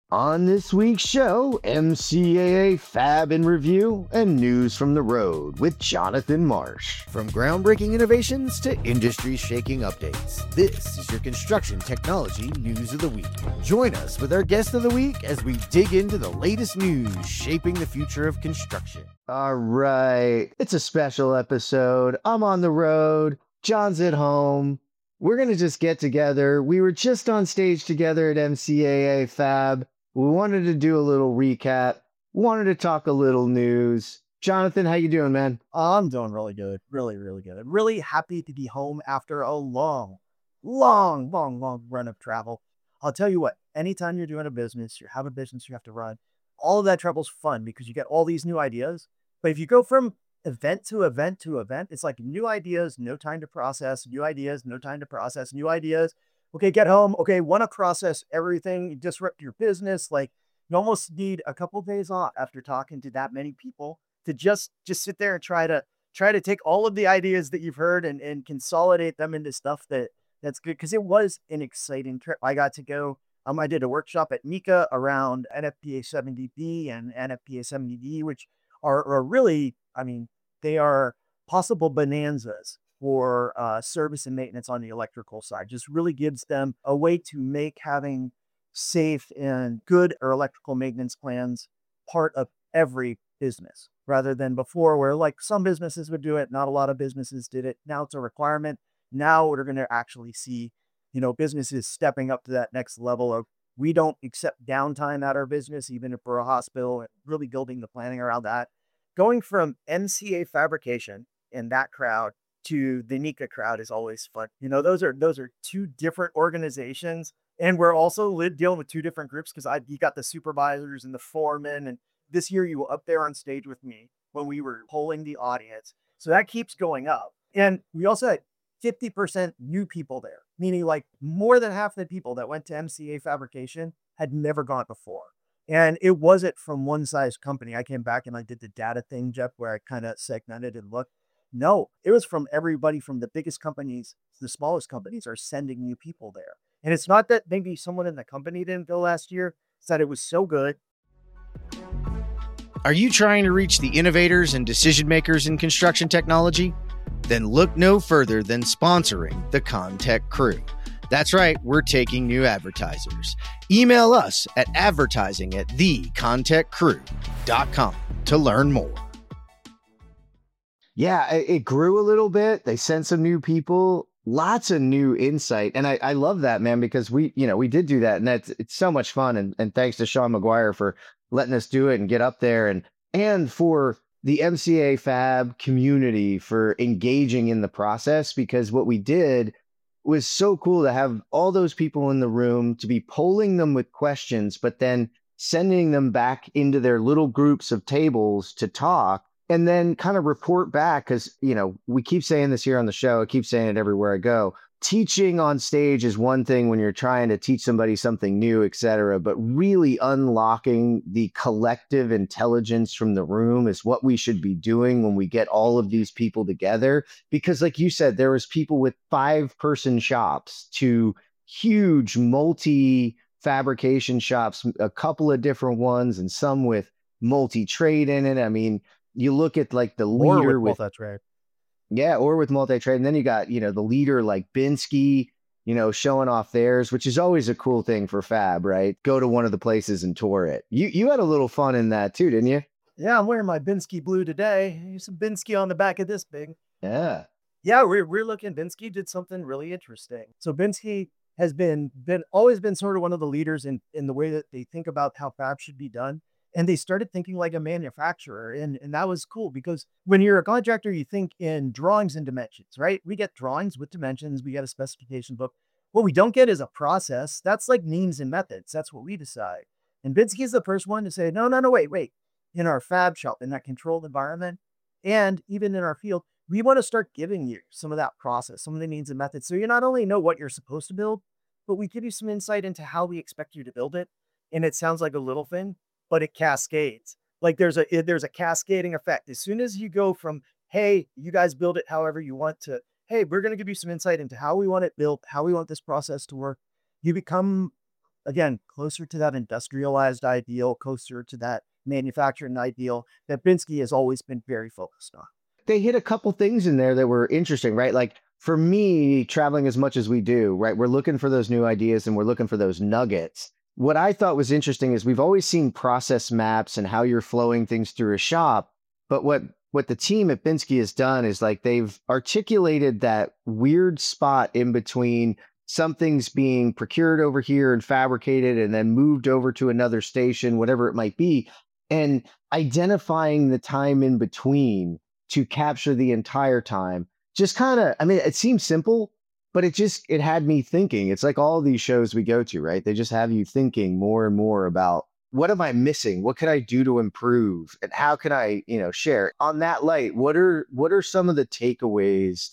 On this week's show, MCAA Fab in Review and news from the road with Jonathan Marsh. From groundbreaking innovations to industry-shaking updates, this is your construction technology news of the week. Join us with our guest of the week as we dig into the latest news shaping the future of construction. All right, it's a special episode. I'm on the road. John's at home. We're going to just get together. We were just on stage together at MCAA Fab. We wanted to do a little recap, wanted to talk a little news. Jonathan, how you doing, man? I'm doing really good. Really, really good. I'm really happy to be home after a long run of travel. I'll tell you what, anytime you're doing a business, you have a business you have to run, all of that travel's fun because you get all these new ideas. But if you go from event to event to event, it's like new ideas, no time to process, new ideas, no time to process, new ideas. Okay, get home. Okay, want to process everything, you disrupt your business. Like you almost need a couple days off after talking to that many people to just sit there and try to take all of the ideas that you've heard and consolidate them into stuff that's good. Because it was an exciting trip. I got to go. I did a workshop at NECA around NFPA 70B and NFPA 70D, which are really, I mean, they are possible bonanzas for service and maintenance on the electrical side. Just really gives them a way to make having safe and good or electrical maintenance plans part of every business rather than before where like some businesses would do it. Not a lot of businesses did it. Now it's a requirement. Now we're going to actually see, businesses stepping up to that next level of we don't accept downtime at our business, even if we're a hospital, and really building the planning around that. Going from MCA fabrication in that crowd to the NECA crowd is always fun. Those are two different organizations. And we're also dealing with two different groups because you got the supervisors and the foremen. And this year you were up there on stage with me when we were polling the audience. So that keeps going up. And we also had 50% new people there, meaning like more than half the people that went to MCA fabrication had never gone before. And it wasn't from one size company. I came back and I did the data thing, Jeff, where I kind of segmented and looked. No, it was from everybody from the biggest companies to the smallest companies are sending new people there. And it's not that maybe someone in the company didn't go last year. It's that it was so good. Are you trying to reach the innovators and decision makers in construction technology? Then look no further than sponsoring the Contech Crew. That's right, we're taking new advertisers. Email us at advertising@thecontechcrew.com to learn more. Yeah, it grew a little bit. They sent some new people, lots of new insight. And I love that, man, because we did do that. And it's so much fun. And thanks to Sean McGuire for letting us do it and get up there and for the MCA Fab community for engaging in the process, because what we did was so cool to have all those people in the room to be polling them with questions, but then sending them back into their little groups of tables to talk and then kind of report back. Because, we keep saying this here on the show. I keep saying it everywhere I go. Teaching on stage is one thing when you're trying to teach somebody something new, et cetera, but really unlocking the collective intelligence from the room is what we should be doing when we get all of these people together. Because like you said, there was people with 5-person shops to huge multi-fabrication shops, a couple of different ones, and some with multi-trade in it. I mean, you look at like the leader with multi-trade. Yeah, or with multi-trade. And then you got, the leader like Binsky, showing off theirs, which is always a cool thing for Fab, right? Go to one of the places and tour it. You had a little fun in that too, didn't you? Yeah, I'm wearing my Binsky blue today. There's some Binsky on the back of this big. Yeah. Yeah, we're looking. Binsky did something really interesting. So Binsky has always been sort of one of the leaders in the way that they think about how fab should be done. And they started thinking like a manufacturer. And that was cool because when you're a contractor, you think in drawings and dimensions, right? We get drawings with dimensions. We get a specification book. What we don't get is a process. That's like means and methods. That's what we decide. And Binsky is the first one to say, no, wait. In our fab shop, in that controlled environment, and even in our field, we want to start giving you some of that process, some of the means and methods. So you not only know what you're supposed to build, but we give you some insight into how we expect you to build it. And it sounds like a little thing, but it cascades. Like there's a cascading effect. As soon as you go from, hey, you guys build it however you want to, hey, we're going to give you some insight into how we want it built, how we want this process to work. You become again, closer to that industrialized ideal, closer to that manufacturing ideal that Binsky has always been very focused on. They hit a couple things in there that were interesting, right? Like for me, traveling as much as we do, right? We're looking for those new ideas and we're looking for those nuggets. What I thought was interesting is we've always seen process maps and how you're flowing things through a shop, but what the team at Binsky has done is like they've articulated that weird spot in between something's being procured over here and fabricated and then moved over to another station, whatever it might be, and identifying the time in between to capture the entire time. Just kind of, I mean, it seems simple, but it had me thinking. It's like all these shows we go to, right? They just have you thinking more and more about what am I missing? What can I do to improve? And how can I, share? On that light, what are some of the takeaways,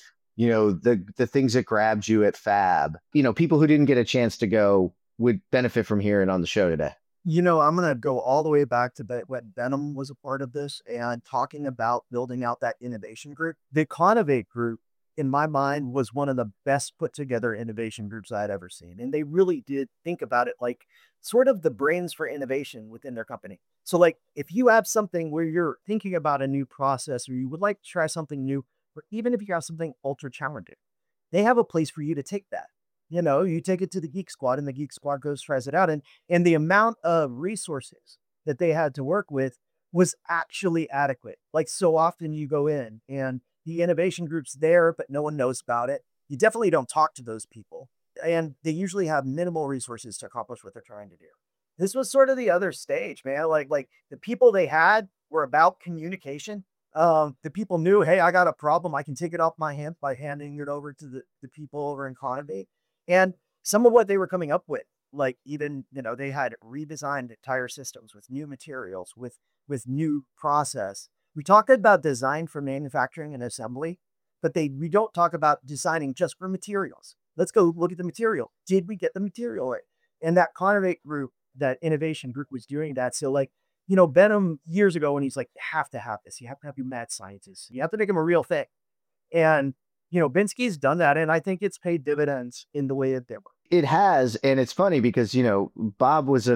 the things that grabbed you at Fab? People who didn't get a chance to go would benefit from hearing on the show today. I'm going to go all the way back to when Venom was a part of this and talking about building out that innovation group. The Conovate group, in my mind, was one of the best put together innovation groups I had ever seen. And they really did think about it like sort of the brains for innovation within their company. So like if you have something where you're thinking about a new process or you would like to try something new, or even if you have something ultra challenging, they have a place for you to take that. You take it to the Geek Squad and the Geek Squad goes, tries it out. And the amount of resources that they had to work with was actually adequate. Like so often you go in and the innovation group's there, but no one knows about it. You definitely don't talk to those people. And they usually have minimal resources to accomplish what they're trying to do. This was sort of the other stage, man. Like the people they had were about communication. The people knew, hey, I got a problem. I can take it off my hand by handing it over to the people over in Conovate. And some of what they were coming up with, like even, they had redesigned entire systems with new materials, with new process. We talk about design for manufacturing and assembly, but we don't talk about designing just for materials. Let's go look at the material. Did we get the material right? And that Conovate group, that innovation group was doing that. So like, Benham years ago when he's like, you have to have this. You have to have your mad scientists. You have to make them a real thing. And Binsky's done that, and I think it's paid dividends in the way that they work. It has, and it's funny because Bob was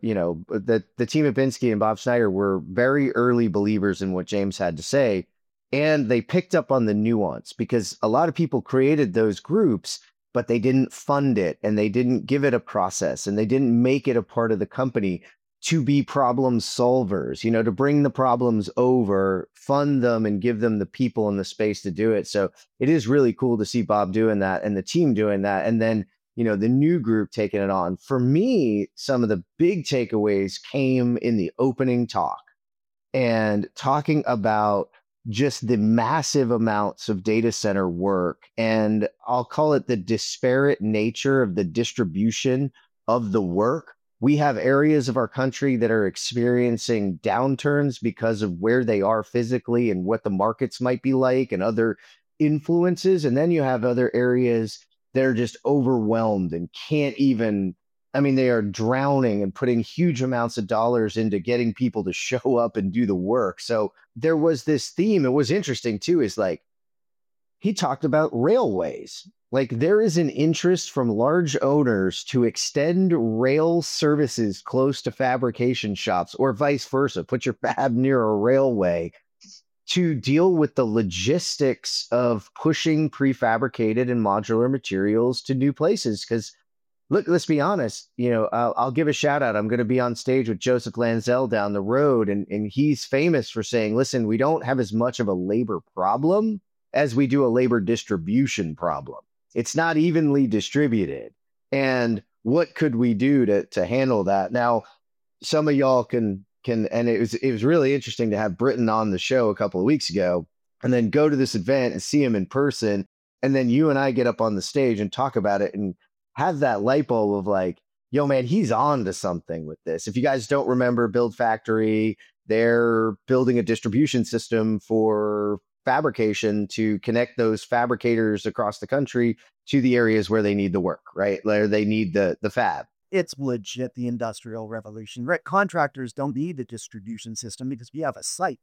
the team at Binsky and Bob Snyder were very early believers in what James had to say, and they picked up on the nuance because a lot of people created those groups, but they didn't fund it and they didn't give it a process and they didn't make it a part of the company to be problem solvers, to bring the problems over, fund them, and give them the people and the space to do it. So it is really cool to see Bob doing that and the team doing that. And then, the new group taking it on. For me, some of the big takeaways came in the opening talk and talking about just the massive amounts of data center work. And I'll call it the disparate nature of the distribution of the work. We have areas of our country that are experiencing downturns because of where they are physically and what the markets might be like and other influences. And then you have other areas that are just overwhelmed and can't even, they are drowning and putting huge amounts of dollars into getting people to show up and do the work. So there was this theme. It was interesting too, is like, he talked about railways. Like there is an interest from large owners to extend rail services close to fabrication shops or vice versa. Put your fab near a railway to deal with the logistics of pushing prefabricated and modular materials to new places. Because look, let's be honest, I'll give a shout out. I'm going to be on stage with Joseph Lanzell down the road. And he's famous for saying, listen, we don't have as much of a labor problem as we do a labor distribution problem. It's not evenly distributed. And what could we do to handle that? Now, some of y'all can, and it was really interesting to have Britton on the show a couple of weeks ago and then go to this event and see him in person. And then you and I get up on the stage and talk about it and have that light bulb of like, yo, man, he's on to something with this. If you guys don't remember Build Factory, they're building a distribution system for fabrication to connect those fabricators across the country to the areas where they need the work, right? Where they need the fab. It's legit the industrial revolution, right? Contractors don't need a distribution system because we have a site.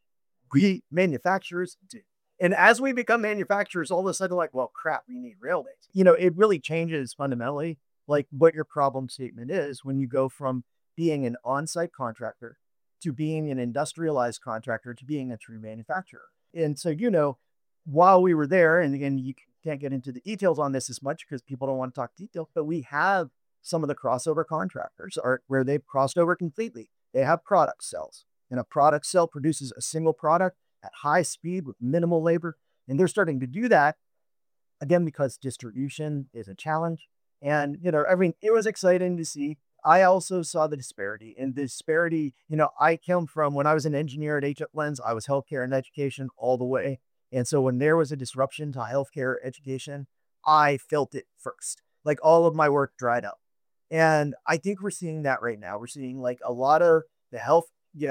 We manufacturers do. And as we become manufacturers, all of a sudden, like, well, crap, we need railways. It really changes fundamentally like what your problem statement is when you go from being an on-site contractor to being an industrialized contractor to being a true manufacturer. And so, while we were there, and again, you can't get into the details on this as much because people don't want to talk detail, but we have some of the crossover contractors are where they've crossed over completely. They have product cells, and a product cell produces a single product at high speed with minimal labor. And they're starting to do that again because distribution is a challenge. And, it was exciting to see. I also saw the disparity, and the disparity, I come from when I was an engineer at HF Lens, I was healthcare and education all the way. And so when there was a disruption to healthcare education, I felt it first. Like all of my work dried up. And I think we're seeing that right now. We're seeing like a lot of the health,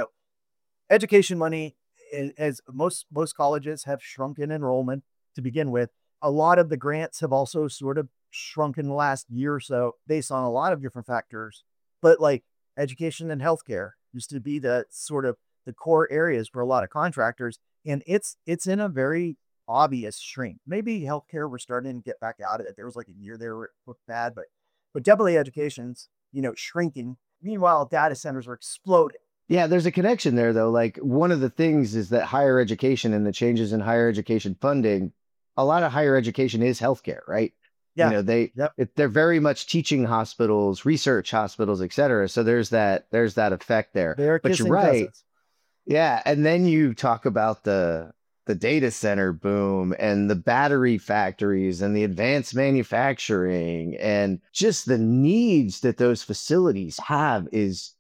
education money, as most colleges have shrunk in enrollment to begin with. A lot of the grants have also sort of shrunk in the last year or so based on a lot of different factors. But like education and healthcare used to be the sort of the core areas for a lot of contractors, and it's in a very obvious shrink. Maybe healthcare we're starting to get back out of it. There was like a year there where it looked bad, but definitely education's shrinking. Meanwhile, data centers are exploding. Yeah, there's a connection there though. Like one of the things is that higher education and the changes in higher education funding, a lot of higher education is healthcare, right? You Yeah. know, Yep. they're very much teaching hospitals, research hospitals, et cetera. So there's that effect there. They're But you're kissing right. cousins. Yeah, and then you talk about the data center boom and the battery factories and the advanced manufacturing and just the needs that those facilities have is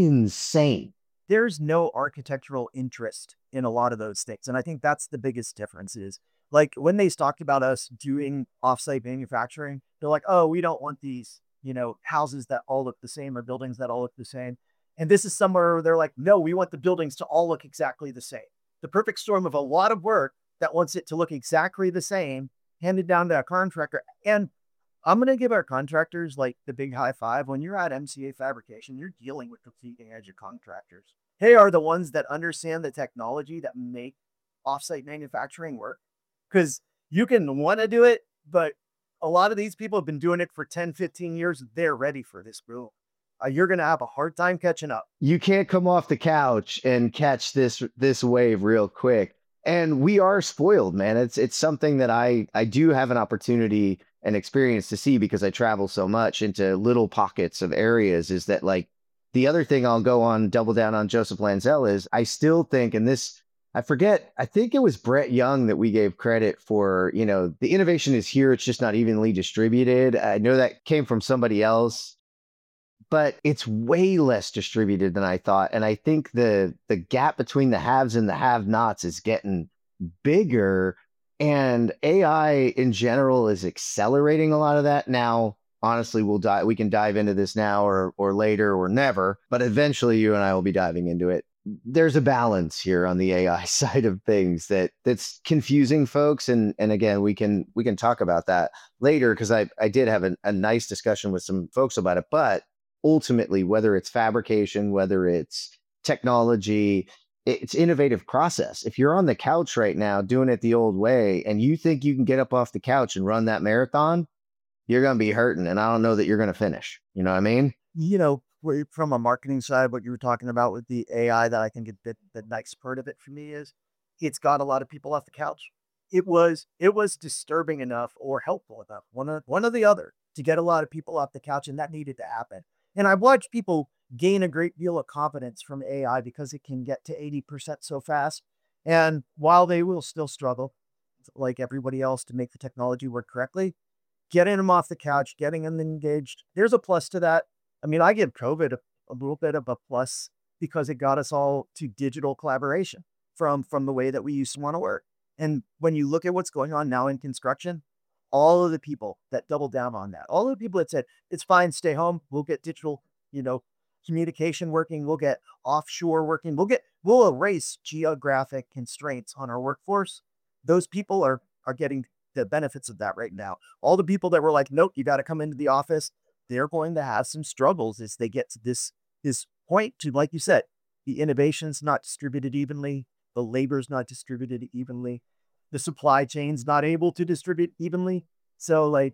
insane. There's no architectural interest in a lot of those things. And I think that's the biggest difference is like when they talked about us doing offsite manufacturing, they're like, oh, we don't want these, houses that all look the same or buildings that all look the same. And this is somewhere where they're like, no, we want the buildings to all look exactly the same. The perfect storm of a lot of work that wants it to look exactly the same, handed down to a contractor. And I'm going to give our contractors like the big high five. When you're at MCA Fabrication, you're dealing with the leading edge of contractors. They are the ones that understand the technology that make offsite manufacturing work. Because you can want to do it, but a lot of these people have been doing it for 10, 15 years. They're ready for this boom. You're going to have a hard time catching up. You can't come off the couch and catch this wave real quick. And we are spoiled, man. It's something that I do have an opportunity and experience to see because I travel so much into little pockets of areas. Is that like the other thing I'll go on double down on Joseph Lanzell is I still think, and this I forget, I think it was Brett Young that we gave credit for, the innovation is here, it's just not evenly distributed. I know that came from somebody else, but it's way less distributed than I thought. And I think the gap between the haves and the have-nots is getting bigger. And AI in general is accelerating a lot of that. Now, honestly, we can dive into this now or later or never, but eventually you and I will be diving into it. There's a balance here on the AI side of things that's confusing folks. And again, we can talk about that later because I did have a nice discussion with some folks about it. But ultimately, whether it's fabrication, whether it's technology, it's innovative process. If you're on the couch right now doing it the old way and you think you can get up off the couch and run that marathon, you're going to be hurting. And I don't know that you're going to finish. You know what I mean? From a marketing side, what you were talking about with the AI, that I think the nice part of it for me is it's got a lot of people off the couch. It was disturbing enough or helpful enough, one or the other, to get a lot of people off the couch, and that needed to happen. And I've watched people gain a great deal of confidence from AI because it can get to 80% so fast. And while they will still struggle, like everybody else, to make the technology work correctly, getting them off the couch, getting them engaged, there's a plus to that. I mean, I give COVID a little bit of a plus because it got us all to digital collaboration from the way that we used to want to work. And when you look at what's going on now in construction, all of the people that doubled down on that, all of the people that said, it's fine, stay home, we'll get digital, communication working, we'll get offshore working, we'll erase geographic constraints on our workforce. Those people are getting the benefits of that right now. All the people that were like, nope, you got to come into the office, they're going to have some struggles as they get to this point to, like you said, the innovation's not distributed evenly, the labor's not distributed evenly, the supply chain's not able to distribute evenly. So like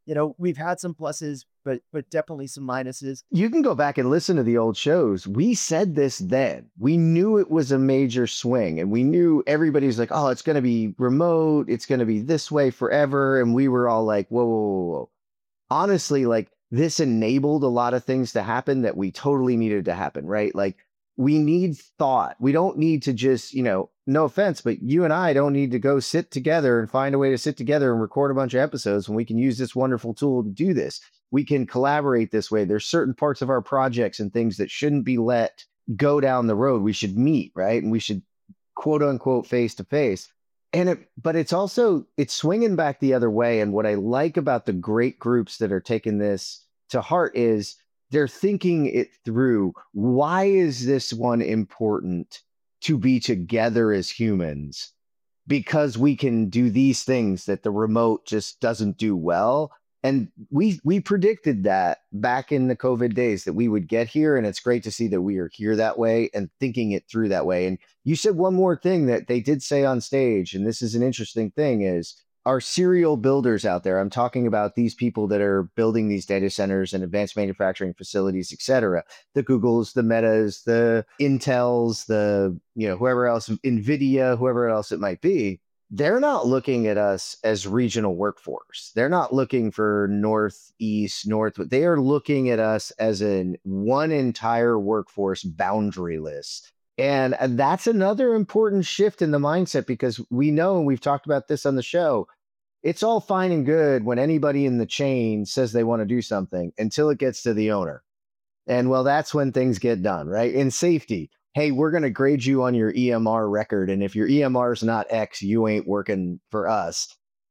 we've had some pluses, but definitely some minuses. You can go back and listen to the old shows. We said this then. We knew it was a major swing, and we knew everybody's like, oh, it's going to be remote. It's going to be this way forever. And we were all like, whoa, whoa, whoa, whoa. Honestly, like this enabled a lot of things to happen that we totally needed to happen, right? Like we need thought. We don't need to just, no offense, but you and I don't need to go sit together and find a way to sit together and record a bunch of episodes when we can use this wonderful tool to do this. We can collaborate this way. There's certain parts of our projects and things that shouldn't be let go down the road. We should meet, right? And we should quote unquote face to face. But it's swinging back the other way. And what I like about the great groups that are taking this to heart is they're thinking it through. Why is this one important to be together as humans? Because we can do these things that the remote just doesn't do well. And we predicted that back in the COVID days that we would get here. And it's great to see that we are here that way and thinking it through that way. And you said one more thing that they did say on stage, and this is an interesting thing, is our serial builders out there. I'm talking about these people that are building these data centers and advanced manufacturing facilities, et cetera. The Googles, the Metas, the Intels, the, whoever else, NVIDIA, whoever else it might be. They're not looking at us as regional workforce. They're not looking for northeast, north. They are looking at us as one entire workforce, boundaryless. And that's another important shift in the mindset, because we know, and we've talked about this on the show, it's all fine and good when anybody in the chain says they want to do something until it gets to the owner. And well, that's when things get done, right? In safety, hey, we're going to grade you on your EMR record. And if your EMR is not X, you ain't working for us.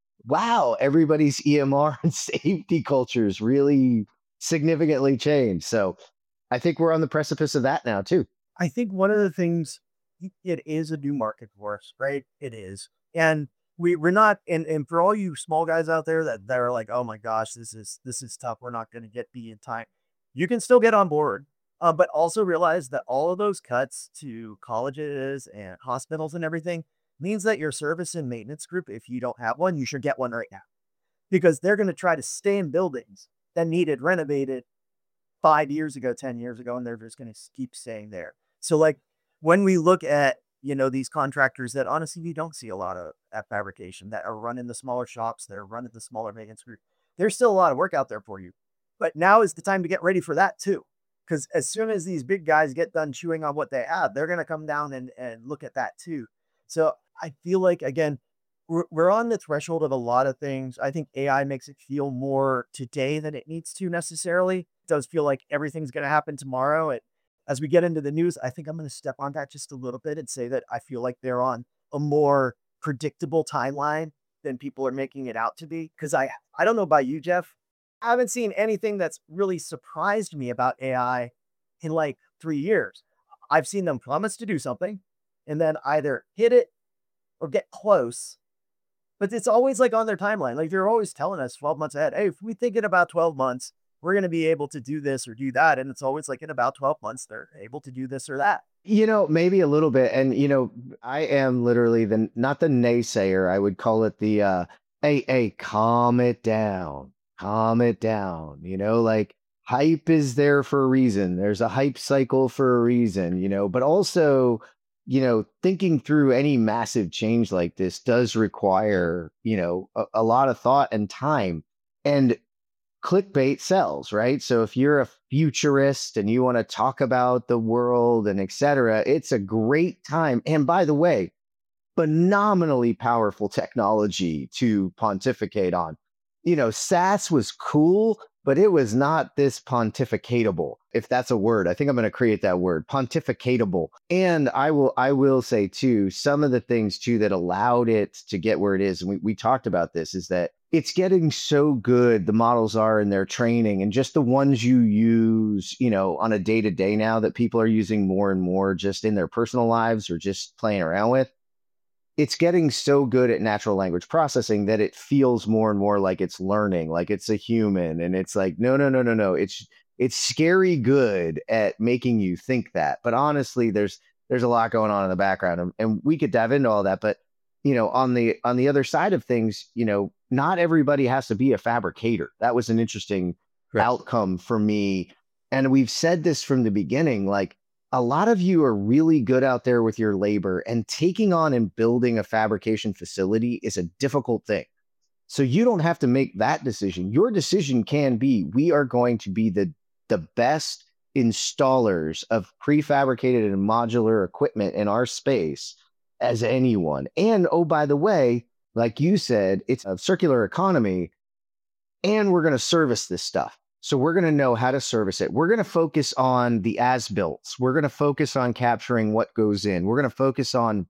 Wow, everybody's EMR and safety cultures really significantly changed. So I think we're on the precipice of that now, too. I think one of the things, it is a new market for us, right? It is. And we're not, and for all you small guys out there that are like, oh my gosh, this is tough. We're not going to get B in time. You can still get on board. But also realize that all of those cuts to colleges and hospitals and everything means that your service and maintenance group, if you don't have one, you should get one right now, because they're going to try to stay in buildings that needed renovated 5 years ago, 10 years ago, and they're just going to keep staying there. So like when we look at, these contractors that honestly you don't see a lot of at fabrication, that are running the smaller shops, that are running the smaller maintenance group, there's still a lot of work out there for you. But now is the time to get ready for that too. Because as soon as these big guys get done chewing on what they have, they're going to come down and look at that too. So I feel like, again, we're on the threshold of a lot of things. I think AI makes it feel more today than it needs to necessarily. It does feel like everything's going to happen tomorrow. And as we get into the news, I think I'm going to step on that just a little bit and say that I feel like they're on a more predictable timeline than people are making it out to be. Because I don't know about you, Jeff. I haven't seen anything that's really surprised me about AI in like 3 years. I've seen them promise to do something and then either hit it or get close. But it's always like on their timeline. Like they're always telling us 12 months ahead. Hey, if we think in about 12 months, we're going to be able to do this or do that. And it's always like in about 12 months, they're able to do this or that. Maybe a little bit. And, I am literally not the naysayer. I would call it the, hey, calm it down. Calm it down. Like hype is there for a reason. There's a hype cycle for a reason, but also, thinking through any massive change like this does require, a lot of thought and time. And clickbait sells, right? So if you're a futurist and you want to talk about the world and et cetera, it's a great time. And by the way, phenomenally powerful technology to pontificate on. SAS was cool, but it was not this pontificatable, if that's a word. I think I'm going to create that word, pontificatable. And I will say too, some of the things too that allowed it to get where it is, and we talked about this, is that it's getting so good, the models are in their training, and just the ones you use, on a day-to-day now that people are using more and more just in their personal lives or just playing around with. It's getting so good at natural language processing that it feels more and more like it's learning, like it's a human. And it's like, no. It's scary good at making you think that. But honestly, there's a lot going on in the background, and we could dive into all that. But, on the other side of things, not everybody has to be a fabricator. That was an interesting Correct. outcome for me. And we've said this from the beginning, like a lot of you are really good out there with your labor, and taking on and building a fabrication facility is a difficult thing. So you don't have to make that decision. Your decision can be, we are going to be the best installers of prefabricated and modular equipment in our space as anyone. And oh, by the way, like you said, it's a circular economy, and we're going to service this stuff. So we're going to know how to service it. We're going to focus on the as-builts. We're going to focus on capturing what goes in. We're going to focus on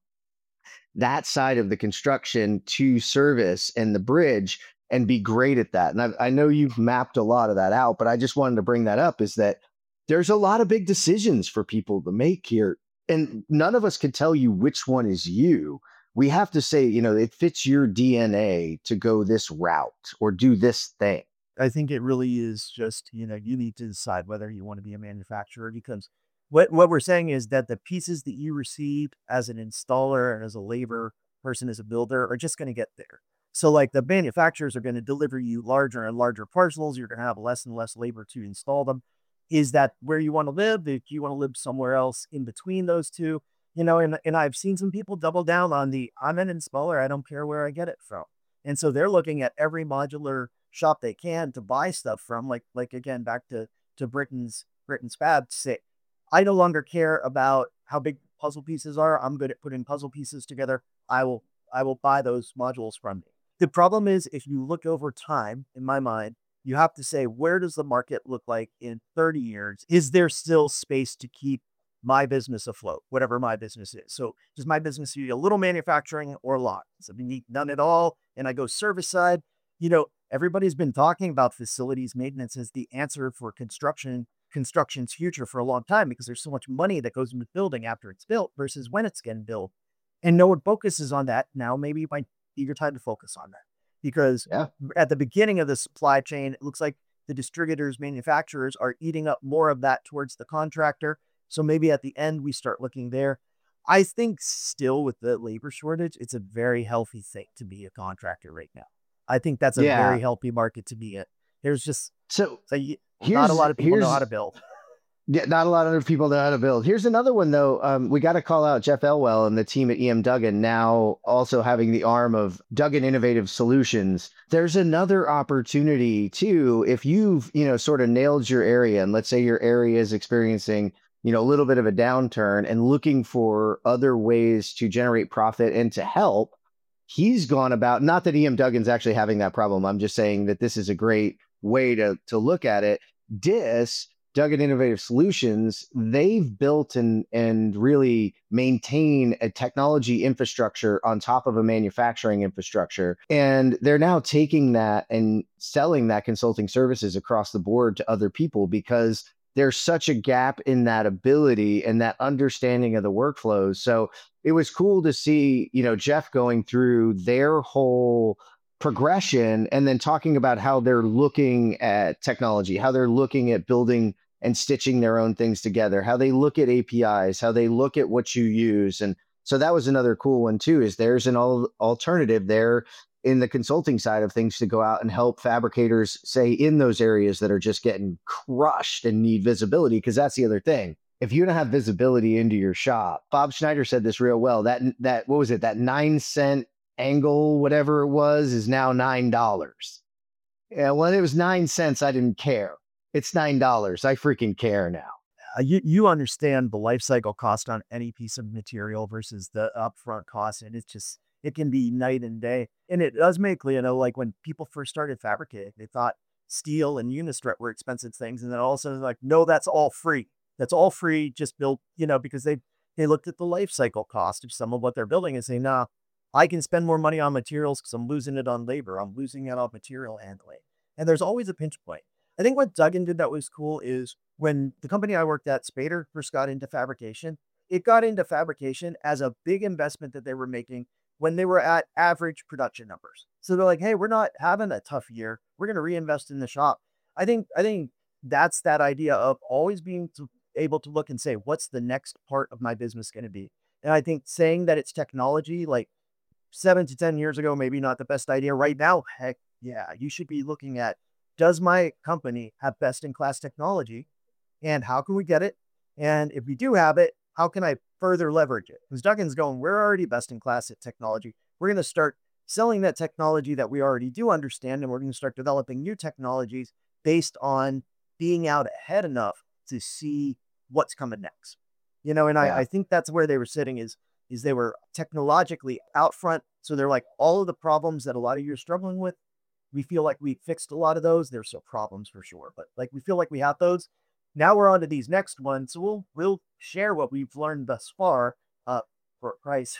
that side of the construction to service and the bridge, and be great at that. And I know you've mapped a lot of that out, but I just wanted to bring that up, is that there's a lot of big decisions for people to make here. And none of us can tell you which one is you. We have to say, it fits your DNA to go this route or do this thing. I think it really is just, you need to decide whether you want to be a manufacturer, because what we're saying is that the pieces that you received as an installer and as a labor person, as a builder, are just going to get there. So like the manufacturers are going to deliver you larger and larger parcels. You're going to have less and less labor to install them. Is that where you want to live? If you want to live somewhere else in between those two, and I've seen some people double down on I'm an installer, I don't care where I get it from. And so they're looking at every modular shop they can to buy stuff from, like again, back to Britain's Fab, to say, I no longer care about how big puzzle pieces are. I'm good at putting puzzle pieces together. I will buy those modules from you. The problem is, if you look over time, in my mind, you have to say, where does the market look like in 30 years? Is there still space to keep my business afloat, whatever my business is? So does my business be a little manufacturing or a lot? So if you need none at all, and I go service side, everybody's been talking about facilities maintenance as the answer for construction's future for a long time, because there's so much money that goes into building after it's built versus when it's getting built. And no one focuses on that. Now maybe it might be your time to focus on that, because Yeah. at the beginning of the supply chain, it looks like the distributors, manufacturers are eating up more of that towards the contractor. So maybe at the end, we start looking there. I think still, with the labor shortage, it's a very healthy thing to be a contractor right now. I think that's a Yeah. very healthy market to be in. There's just So not a lot of people know how here's to build. yeah, not a lot of people know how to build. Here's another one though. We got to call out Jeff Elwell and the team at EM Duggan, now also having the arm of Duggan Innovative Solutions. There's another opportunity too. If you've, sort of nailed your area, and let's say your area is experiencing, a little bit of a downturn and looking for other ways to generate profit and to help, he's gone about, not that EM Duggan's actually having that problem. I'm just saying that this is a great way to look at it. Duggan Innovative Solutions, they've built and really maintain a technology infrastructure on top of a manufacturing infrastructure. And they're now taking that and selling that consulting services across the board to other people, because there's such a gap in that ability and that understanding of the workflows. So it was cool to see, Jeff going through their whole progression and then talking about how they're looking at technology, how they're looking at building and stitching their own things together, how they look at APIs, how they look at what you use. And so that was another cool one too, is there's an alternative there in the consulting side of things to go out and help fabricators, say, in those areas that are just getting crushed and need visibility. Because that's the other thing. If you don't have visibility into your shop, Bob Schneider said this real well, that what was it, that 9-cent angle, whatever it was, is now $9. Yeah, when it was 9 cents, I didn't care. It's $9. I freaking care now. You understand the life cycle cost on any piece of material versus the upfront cost, and it can be night and day. And it does make, like when people first started fabricating, they thought steel and Unistrut were expensive things, and then all of a sudden, like, no, that's all free. That's all free. Just build, because they looked at the life cycle cost of some of what they're building and say, nah, I can spend more money on materials because I'm losing it on labor. I'm losing it on material handling. And there's always a pinch point. I think what Duggan did that was cool is, when the company I worked at, Spader, first got into fabrication, it got into fabrication as a big investment that they were making when they were at average production numbers. So they're like, hey, we're not having a tough year. We're going to reinvest in the shop. I think that's that idea of always being able to look and say, what's the next part of my business going to be? And I think saying that it's technology, like 7 to 10 years ago, maybe not the best idea. Right now, heck yeah, you should be looking at, does my company have best in class technology and how can we get it? And if we do have it, how can I further leverage it? Because Duggan's going, we're already best in class at technology. We're going to start selling that technology that we already do understand, and we're going to start developing new technologies based on being out ahead enough to see what's coming next. And Yeah. I think that's where they were sitting is they were technologically out front. So they're like, all of the problems that a lot of you are struggling with, we feel like we fixed a lot of those. There's still problems for sure, but like we feel like we have those. Now we're on to these next ones. So we'll share what we've learned thus far for a price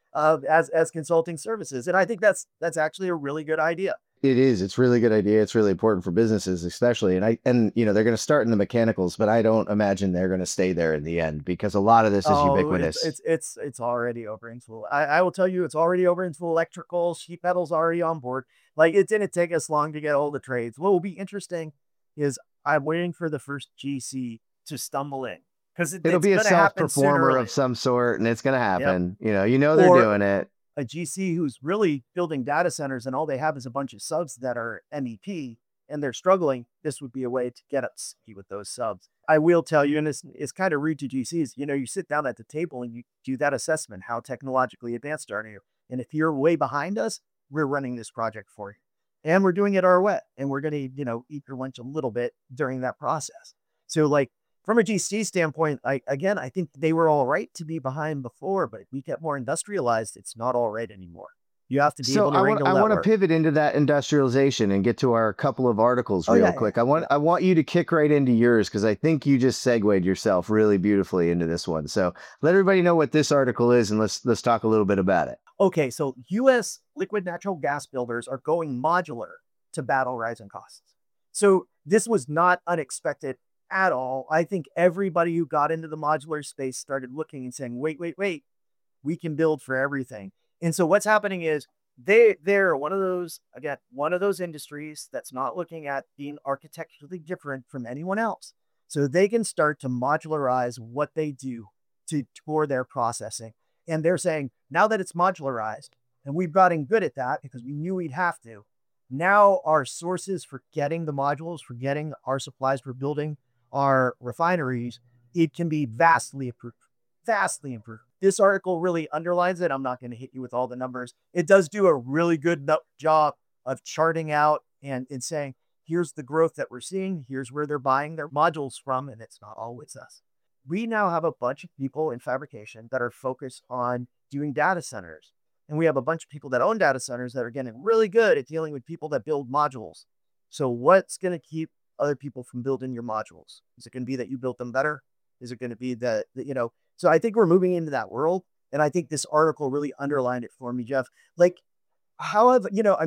as consulting services. And I think that's actually a really good idea. It is. It's a really good idea. It's really important for businesses, especially. And they're going to start in the mechanicals, but I don't imagine they're going to stay there in the end because a lot of this is Oh, ubiquitous. it's already over into. I will tell you, it's already over into electrical. Sheet metal's already on board. Like it didn't take us long to get all the trades. What will be interesting is I'm waiting for the first GC to stumble in because It'll it's be a going to happen sooner or self-performer of later. some sort, and it's going to Yep. happen. They're Or doing it. a GC who's really building data centers and all they have is a bunch of subs that are MEP and they're struggling, this would be a way to get up to speed with those subs. I will tell you, and it's kind of rude to GCs, you sit down at the table and you do that assessment. How technologically advanced are you? And if you're way behind us, we're running this project for you. And we're doing it our way. And we're going to, eat your lunch a little bit during that process. So like from a GC standpoint, I think they were all right to be behind before, but if we get more industrialized, it's not all right anymore. You have to be So able to I want wrangle I that want to work. pivot into that industrialization and get to our couple of articles Oh real yeah, quick. yeah, I want yeah. I want you to kick right into yours because I think you just segued yourself really beautifully into this one. So let everybody know what this article is and let's talk a little bit about it. Okay, so US liquid natural gas builders are going modular to battle rising costs. So this was not unexpected at all. I think everybody who got into the modular space started looking and saying, wait, we can build for everything. And so what's happening is they're one of those industries that's not looking at being architecturally different from anyone else. So they can start to modularize what they do for their processing. And they're saying, now that it's modularized, and we've gotten good at that because we knew we'd have to, now our sources for getting the modules, for getting our supplies for building our refineries, it can be vastly improved. Vastly improved. This article really underlines it. I'm not going to hit you with all the numbers. It does do a really good job of charting out and saying, here's the growth that we're seeing. Here's where they're buying their modules from, and it's not always us. We now have a bunch of people in fabrication that are focused on doing data centers. And we have a bunch of people that own data centers that are getting really good at dealing with people that build modules. So what's going to keep other people from building your modules? Is it going to be that you built them better? Is it going to be that so I think we're moving into that world. And I think this article really underlined it for me, Jeff. Like, however,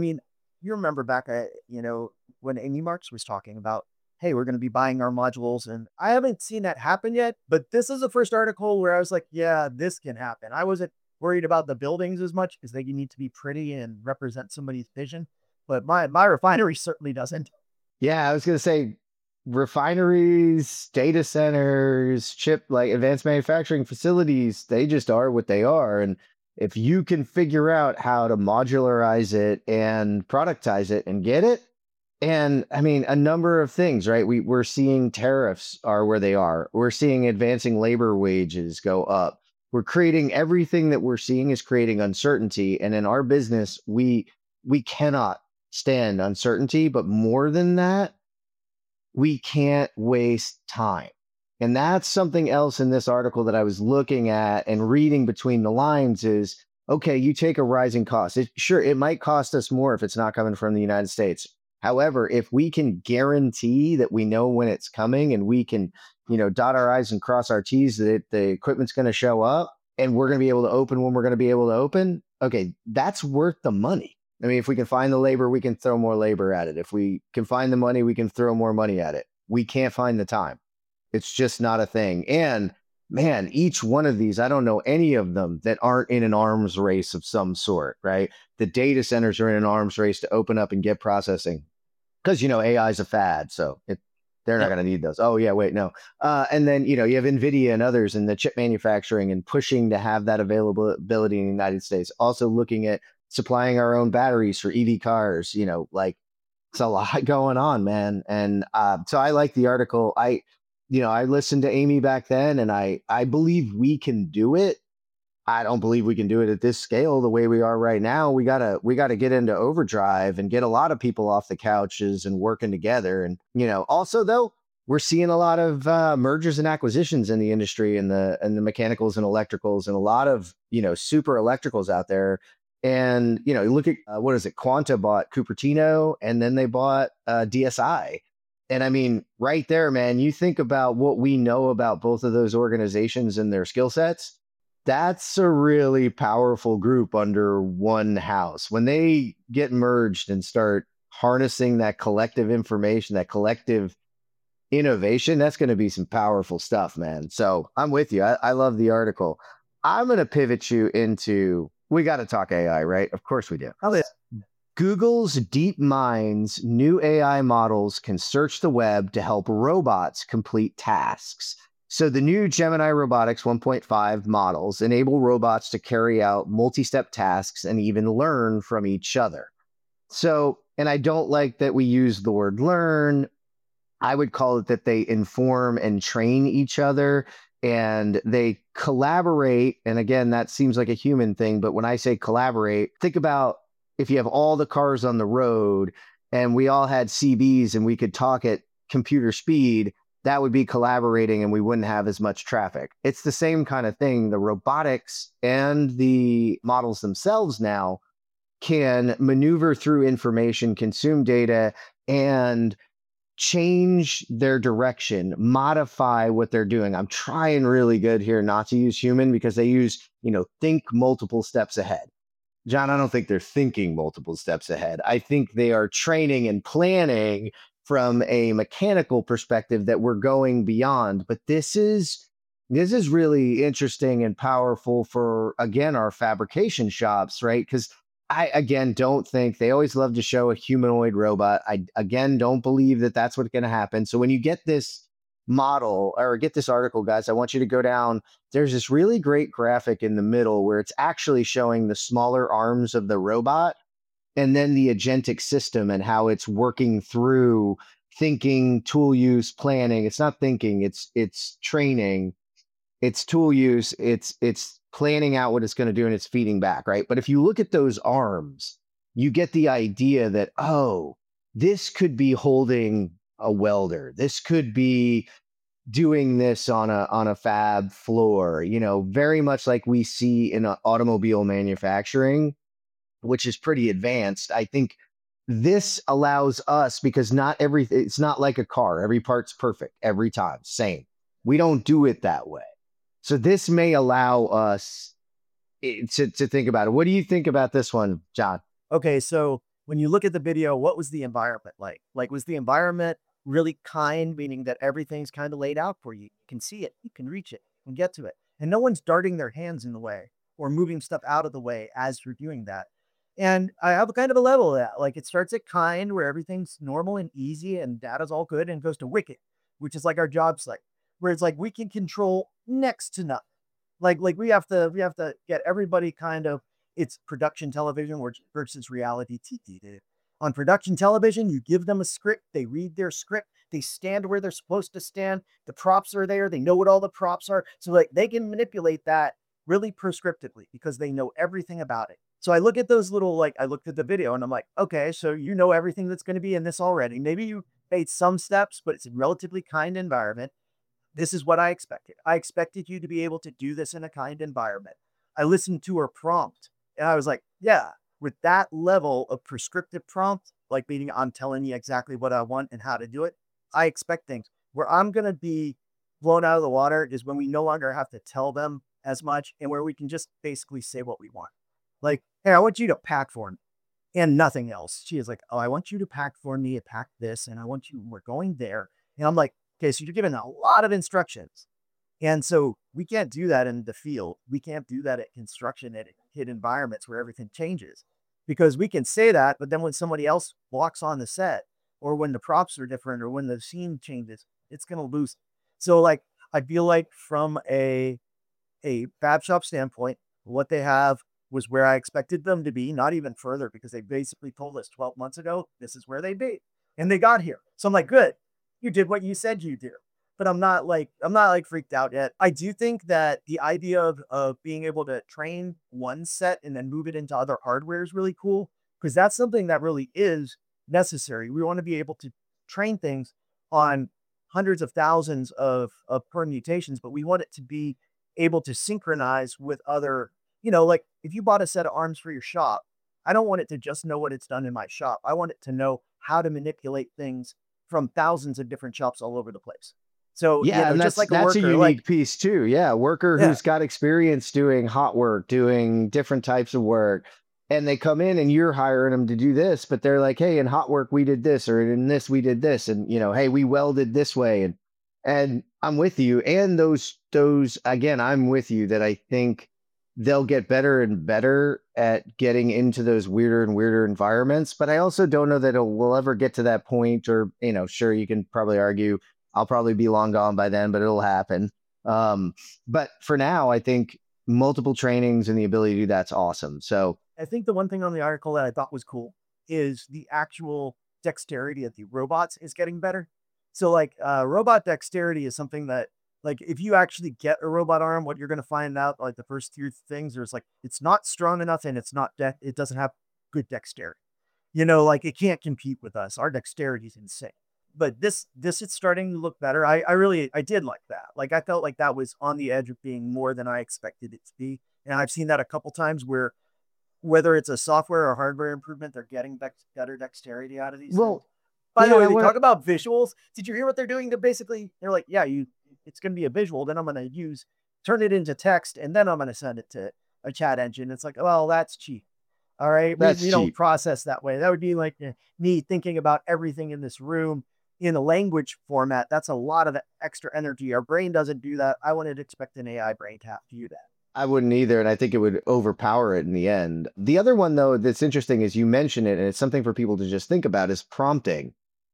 you remember back at, when Amy Marks was talking about, hey, we're going to be buying our modules. And I haven't seen that happen yet, but this is the first article where I was like, yeah, this can happen. I wasn't worried about the buildings as much because they need to be pretty and represent somebody's vision. But my refinery certainly doesn't. Yeah, I was going to say refineries, data centers, like advanced manufacturing facilities, they just are what they are. And if you can figure out how to modularize it and productize it and get it, and I mean, a number of things, right? We're seeing tariffs are where they are. We're seeing advancing labor wages go up. We're creating everything that we're seeing is creating uncertainty. And in our business, we cannot stand uncertainty, but more than that, we can't waste time. And that's something else in this article that I was looking at and reading between the lines is okay, you take a rising cost. Sure, it might cost us more if it's not coming from the United States. However, if we can guarantee that we know when it's coming and we can, dot our I's and cross our T's that the equipment's going to show up and we're going to be able to open when we're going to be able to open, okay, that's worth the money. I mean, if we can find the labor, we can throw more labor at it. If we can find the money, we can throw more money at it. We can't find the time. It's just not a thing. And man, each one of these, I don't know any of them that aren't in an arms race of some sort, right? The data centers are in an arms race to open up and get processing because, AI is a fad. So They're not Yep. going to need those. Oh yeah, wait, no. And then you have Nvidia and others in the chip manufacturing and pushing to have that availability in the United States. Also looking at supplying our own batteries for EV cars. Like it's a lot going on, man. And so I like the article. I listened to Amy back then, and I believe we can do it. I don't believe we can do it at this scale the way we are right now. We gotta get into overdrive and get a lot of people off the couches and working together. And also though, we're seeing a lot of mergers and acquisitions in the industry and the mechanicals and electricals and a lot of super electricals out there. And you look at what is it? Quanta bought Cupertino, and then they bought DSI. And I mean, right there, man, you think about what we know about both of those organizations and their skill sets. That's a really powerful group under one house. When they get merged and start harnessing that collective information, that collective innovation, that's going to be some powerful stuff, man. So I'm with you. I love the article. I'm going to pivot you into, we got to talk AI, right? Of course we do. Oh, yeah. Google's DeepMind's new AI models can search the web to help robots complete tasks. So the new Gemini Robotics 1.5 models enable robots to carry out multi-step tasks and even learn from each other. So, and I don't like that we use the word learn. I would call it that they inform and train each other and they collaborate. And again, that seems like a human thing. But when I say collaborate, think about if you have all the cars on the road and we all had CBs and we could talk at computer speed, that would be collaborating and we wouldn't have as much traffic. It's the same kind of thing. The robotics and the models themselves now can maneuver through information, consume data, and change their direction, modify what they're doing. I'm trying really good here not to use human because they use, think multiple steps ahead. John, I don't think they're thinking multiple steps ahead. I think they are training and planning from a mechanical perspective that we're going beyond. But this is really interesting and powerful for, again, our fabrication shops, right? Because I, again, don't think they always love to show a humanoid robot. I, again, don't believe that that's what's going to happen. So when you get this model or get this article, guys, I want you to go down. There's this really great graphic in the middle where it's actually showing the smaller arms of the robot and then the agentic system and how it's working through thinking, tool use, planning. It's not thinking, it's training, it's tool use, it's planning out what it's going to do and it's feeding back, right? But if you look at those arms, you get the idea that, oh, this could be holding a welder. This could be doing this on a fab floor, very much like we see in automobile manufacturing, which is pretty advanced. I think this allows us because it's not like a car. Every part's perfect every time, same. We don't do it that way. So this may allow us to think about it. What do you think about this one, John? Okay, so when you look at the video, what was the environment like? Like, was the environment really kind, meaning that everything's kind of laid out for you? You can see it, you can reach it, you can get to it. And no one's darting their hands in the way or moving stuff out of the way as you're doing that. And I have a kind of a level of that. Like, it starts at kind, where everything's normal and easy and data's all good, and goes to wicked, which is like our job site, where it's like we can control next to nothing. Like we have to get everybody kind of, it's production television versus reality TV. On production television, you give them a script, they read their script, they stand where they're supposed to stand, the props are there, they know what all the props are. So like they can manipulate that really prescriptively because they know everything about it. So I look at those little, like, I looked at the video and I'm like, okay, so you know everything that's going to be in this already. Maybe you made some steps, but it's a relatively kind environment. This is what I expected. I expected you to be able to do this in a kind environment. I listened to her prompt and I was like, yeah, with that level of prescriptive prompt, like meaning I'm telling you exactly what I want and how to do it, I expect things. Where I'm going to be blown out of the water is when we no longer have to tell them as much and where we can just basically say what we want. Like, hey, I want you to pack for me and nothing else. She is like, oh, I want you to pack for me, pack this, and we're going there. And I'm like, okay, so you're given a lot of instructions. And so we can't do that in the field. We can't do that at construction, at hit environments where everything changes, because we can say that, but then when somebody else walks on the set, or when the props are different, or when the scene changes, it's going to lose. So like, I feel like from a fab shop standpoint, what they have was where I expected them to be, not even further, because they basically told us 12 months ago, this is where they'd be. And they got here. So I'm like, good, you did what you said you do. But I'm not like freaked out yet. I do think that the idea of being able to train one set and then move it into other hardware is really cool, because that's something that really is necessary. We want to be able to train things on hundreds of thousands of permutations, but we want it to be able to synchronize with other, like if you bought a set of arms for your shop, I don't want it to just know what it's done in my shop. I want it to know how to manipulate things from thousands of different shops all over the place. So, Yeah, and just that's like a that's a worker, like, unique piece too. Yeah, a worker yeah, who's got experience doing hot work, doing different types of work, and they come in and you're hiring them to do this, but they're like, "Hey, in hot work we did this, or in this we did this, and hey, we welded this way." And I'm with you. And those again, I'm with you that I think they'll get better and better at getting into those weirder and weirder environments. But I also don't know that we'll ever get to that point. Or sure, you can probably argue I'll probably be long gone by then, but it'll happen. Um, but for now, I think multiple trainings and the ability to do that's awesome. So I think the one thing on the article that I thought was cool is the actual dexterity of the robots is getting better. So like robot dexterity is something that, like, if you actually get a robot arm, what you're going to find out, like the first few things, there's like it's not strong enough, and it doesn't have good dexterity. Like it can't compete with us. Our dexterity is insane. But this is starting to look better. I did like that. Like I felt like that was on the edge of being more than I expected it to be. And I've seen that a couple times where, whether it's a software or hardware improvement, they're getting better dexterity out of these things. well, By the yeah, and way, I they want talk about visuals. Did you hear what they're doing? To basically, they're like, yeah, it's going to be a visual. Then I'm going to turn it into text, and then I'm going to send it to a chat engine. It's like, well, that's cheap. All right, that's we don't cheap. process that way. That would be like me thinking about everything in this room in a language format. That's a lot of extra energy. Our brain doesn't do that. I wouldn't expect an AI brain to have to do that. I wouldn't either, and I think it would overpower it in the end. The other one, though, that's interesting is you mention it, and it's something for people to just think about is prompting.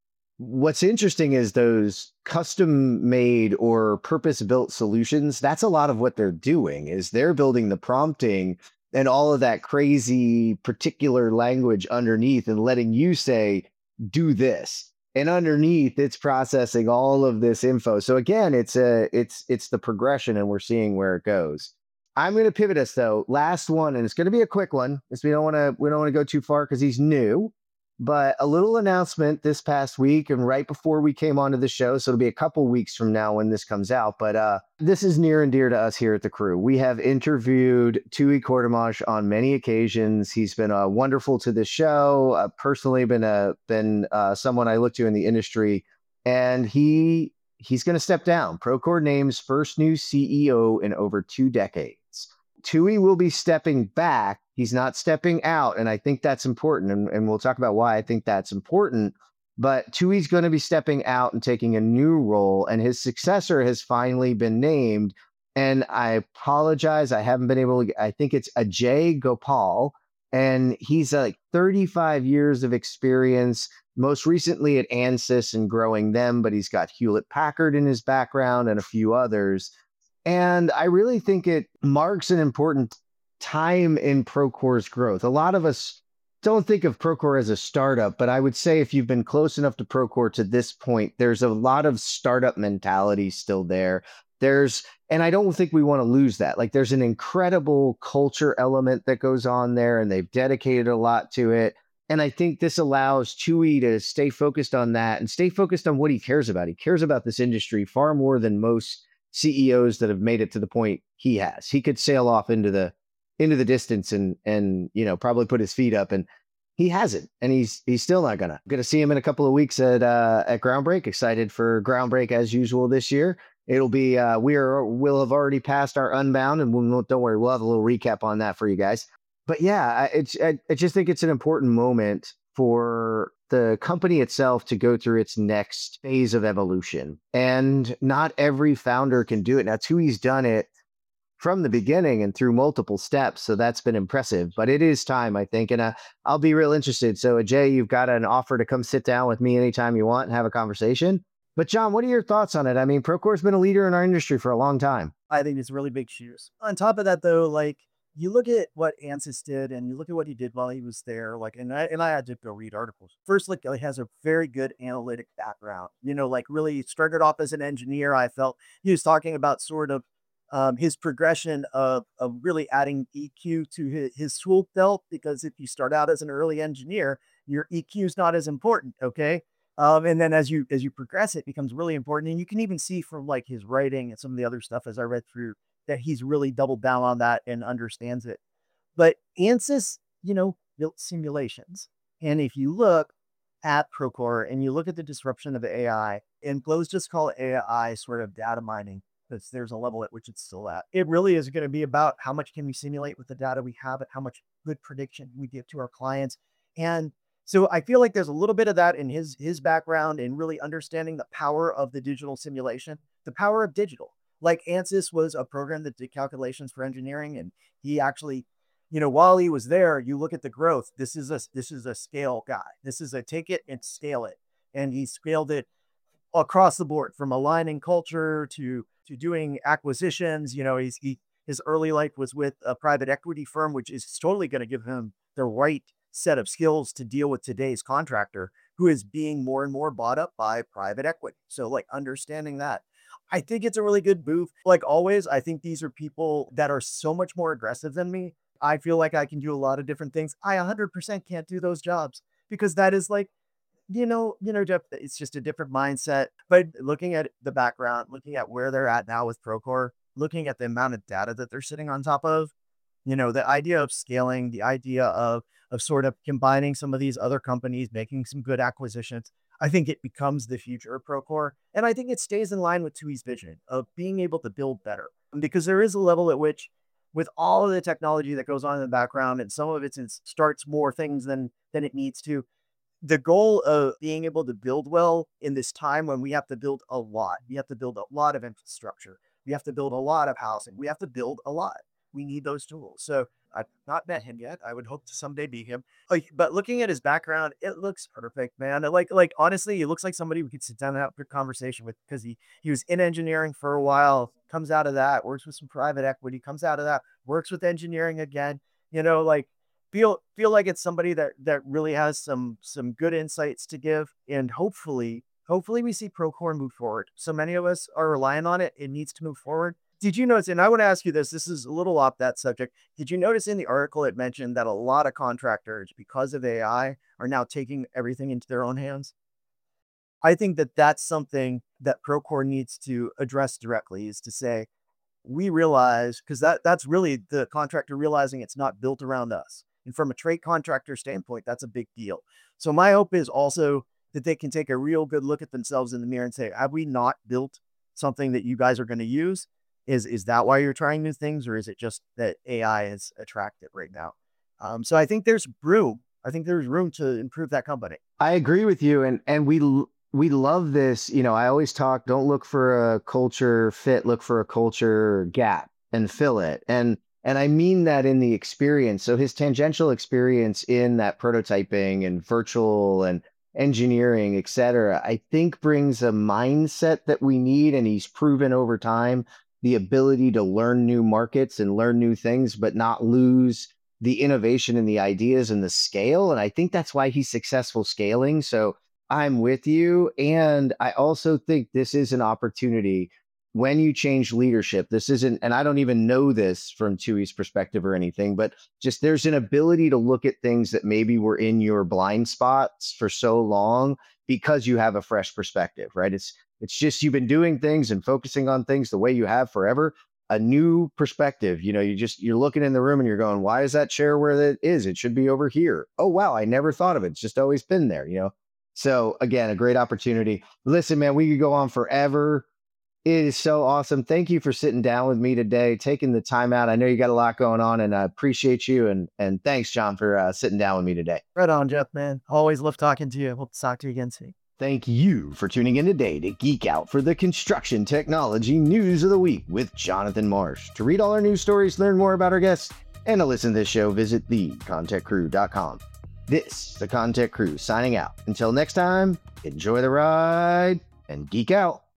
What's interesting is those custom made or purpose built solutions. That's a lot of what they're doing is they're building the prompting and all of that crazy particular language underneath and letting you say, do this. And underneath it's processing all of this info. So again, it's the progression and we're seeing where it goes. I'm going to pivot us though. Last one, and it's going to be a quick one because we don't want to go too far because he's new, but a little announcement this past week and right before we came onto the show. So it'll be a couple weeks from now when this comes out. But this is near and dear to us here at the crew. We have interviewed Tui Courtemanche on many occasions. He's been wonderful to the show. Personally, been someone I look to in the industry, and he's going to step down. Procore names first new CEO in over 2 decades. Tui will be stepping back. He's not stepping out. And I think that's important. And we'll talk about why I think that's important. But Tui's going to be stepping out and taking a new role. And his successor has finally been named. And I apologize. I haven't been able to, I think it's Ajay Gopal. And he's like 35 years of experience, most recently at Ansys and growing them. But he's got Hewlett Packard in his background and a few others. And I really think it marks an important time in Procore's growth. A lot of us don't think of Procore as a startup, but I would say if you've been close enough to Procore to this point, there's a lot of startup mentality still there. And I don't think we want to lose that. Like there's an incredible culture element that goes on there, and they've dedicated a lot to it. And I think this allows Tui to stay focused on that and stay focused on what he cares about. He cares about this industry far more than most CEOs that have made it to the point he has. He could sail off into the distance and probably put his feet up, and he hasn't, and he's still not gonna see him in a couple of weeks at Groundbreak. Excited for Groundbreak as usual this year. It'll be we'll have already passed our Unbound, and don't worry, we'll have a little recap on that for you guys. But yeah, I just think it's an important moment for the company itself to go through its next phase of evolution. And not every founder can do it. Now, Tui's done it from the beginning and through multiple steps. So that's been impressive. But it is time, I think, and I'll be real interested. So Jay, you've got an offer to come sit down with me anytime you want and have a conversation. But John, what are your thoughts on it? I mean, Procore's been a leader in our industry for a long time. I think it's really big shoes. On top of that, though, like you look at what Ansys did, and you look at what he did while he was there. Like, and I had to go read articles. First, like he has a very good analytic background. Like really started off as an engineer. I felt he was talking about sort of his progression of really adding EQ to his tool belt, because if you start out as an early engineer, your EQ is not as important. Okay. And then as you progress, it becomes really important. And you can even see from like his writing and some of the other stuff as I read through that he's really doubled down on that and understands it. But Ansys, built simulations. And if you look at Procore and you look at the disruption of AI, and Glows just call AI sort of data mining, because there's a level at which it's still at. It really is going to be about how much can we simulate with the data we have and how much good prediction we give to our clients. And so I feel like there's a little bit of that in his background and really understanding the power of the digital simulation, the power of digital. Like Ansys was a program that did calculations for engineering, and he actually, while he was there, you look at the growth. This is a scale guy. This is a take it and scale it, and he scaled it across the board from aligning culture to doing acquisitions. His early life was with a private equity firm, which is totally going to give him the right set of skills to deal with today's contractor who is being more and more bought up by private equity. So like understanding that, I think it's a really good move. Like always, I think these are people that are so much more aggressive than me. I feel like I can do a lot of different things. I 100% can't do those jobs because that is like, Jeff, it's just a different mindset. But looking at the background, looking at where they're at now with Procore, looking at the amount of data that they're sitting on top of, the idea of scaling, the idea of sort of combining some of these other companies, making some good acquisitions. I think it becomes the future of Procore. And I think it stays in line with TUI's vision of being able to build better. Because there is a level at which, with all of the technology that goes on in the background, and some of it starts more things than it needs to, the goal of being able to build well in this time when we have to build a lot, we have to build a lot of infrastructure, we have to build a lot of housing, we have to build a lot. We need those tools. So I've not met him yet. I would hope to someday be him. But looking at his background, it looks perfect, man. Like honestly, he looks like somebody we could sit down and have a good conversation with, because he was in engineering for a while, comes out of that, works with some private equity, comes out of that, works with engineering again. Like feel like it's somebody that really has some good insights to give, and hopefully we see Procore move forward. So many of us are relying on it. It needs to move forward. Did you notice, and I want to ask you this, this is a little off that subject. Did you notice in the article it mentioned that a lot of contractors, because of AI, are now taking everything into their own hands? I think that that's something that Procore needs to address directly, is to say, we realize, because that's really the contractor realizing it's not built around us. And from a trade contractor standpoint, that's a big deal. So my hope is also that they can take a real good look at themselves in the mirror and say, have we not built something that you guys are going to use? Is that why you're trying new things, or is it just that AI is attractive right now? So I think there's room. I think there's room to improve that company. I agree with you, and we love this. I always talk, don't look for a culture fit, look for a culture gap and fill it. And I mean that in the experience. So his tangential experience in that prototyping and virtual and engineering, et cetera, I think brings a mindset that we need. And he's proven over time the ability to learn new markets and learn new things, but not lose the innovation and the ideas and the scale. And I think that's why he's successful scaling. So I'm with you. And I also think this is an opportunity when you change leadership. This isn't, and I don't even know this from TUI's perspective or anything, but just there's an ability to look at things that maybe were in your blind spots for so long because you have a fresh perspective, right? It's just you've been doing things and focusing on things the way you have forever. A new perspective, you're looking in the room and you're going, why is that chair where it is? It should be over here. Oh, wow. I never thought of it. It's just always been there, So again, a great opportunity. Listen, man, we could go on forever. It is so awesome. Thank you for sitting down with me today, taking the time out. I know you got a lot going on, and I appreciate you. And thanks, John, for sitting down with me today. Right on, Jeff, man. Always love talking to you. We'll talk to you again soon. Thank you for tuning in today to Geek Out for the construction technology news of the week with Jonathan Marsh. To read all our news stories, learn more about our guests, and to listen to this show, visit thecontechcrew.com. This is the Contact Crew signing out. Until next time, enjoy the ride and geek out.